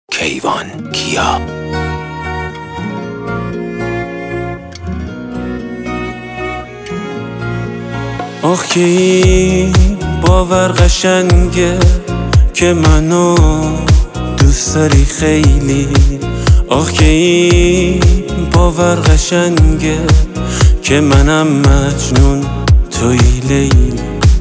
کیوان کیا. آخ که این باور قشنگه که منو دوست داری خیلی. آخ که این باور قشنگه که منم مجنون توی لیلی.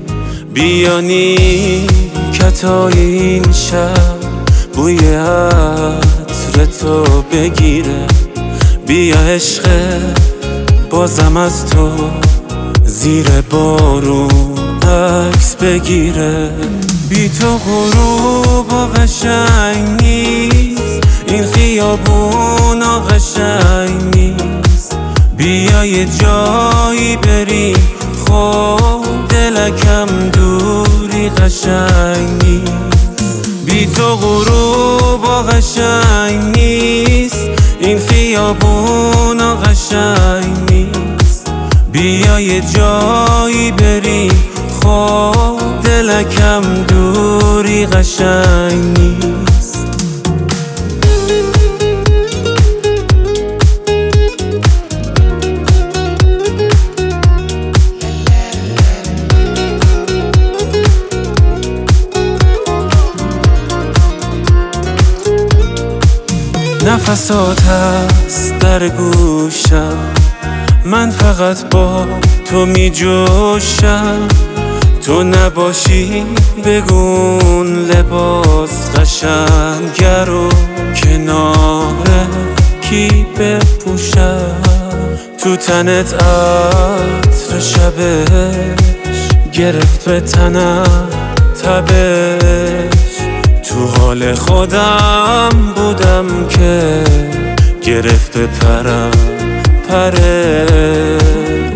بیانی کتای این شب بوی عطر تو بگیره. بیا عشق بازم از تو زیر بارون عکس بگیره. بی تو غروبا قشنگ نیست، این خیابونا قشنگ نیست. بیا یه جایی بریم خب دلکم دوری قشنگ نیست. بی تو غروبا قشنگ نیست، این خیابونا قشنگ نیست. بیا یه جایی بریم خب دلکم دوری قشنگ نیست. نفسات هست در گوشم، من فقط با تو می جوشم. تو نباشی بگون لباس قشنگه رو کنار کی بپوشم. تو تنت عطر شبش گرفت به تنم تبش. تو حال خودم بودم که گرفت به پرم پرش.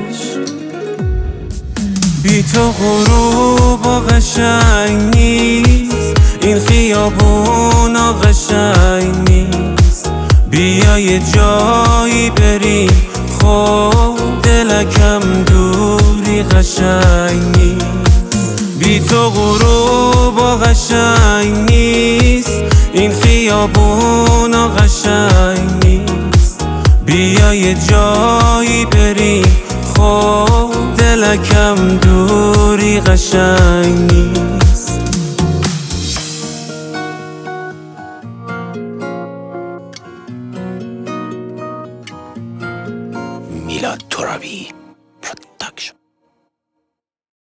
بی تو غروبا قشنگ نیست، این خیابونا قشنگ نیست. بیا یه جایی بریم خب دلکم دوری قشنگ نیست. بی تو غروبا قشنگ نیست، این خیابونا قشنگ نیست. بیا یه جایی بریم خب دلکم دوری قشنگ نیست. میلاد ترابی.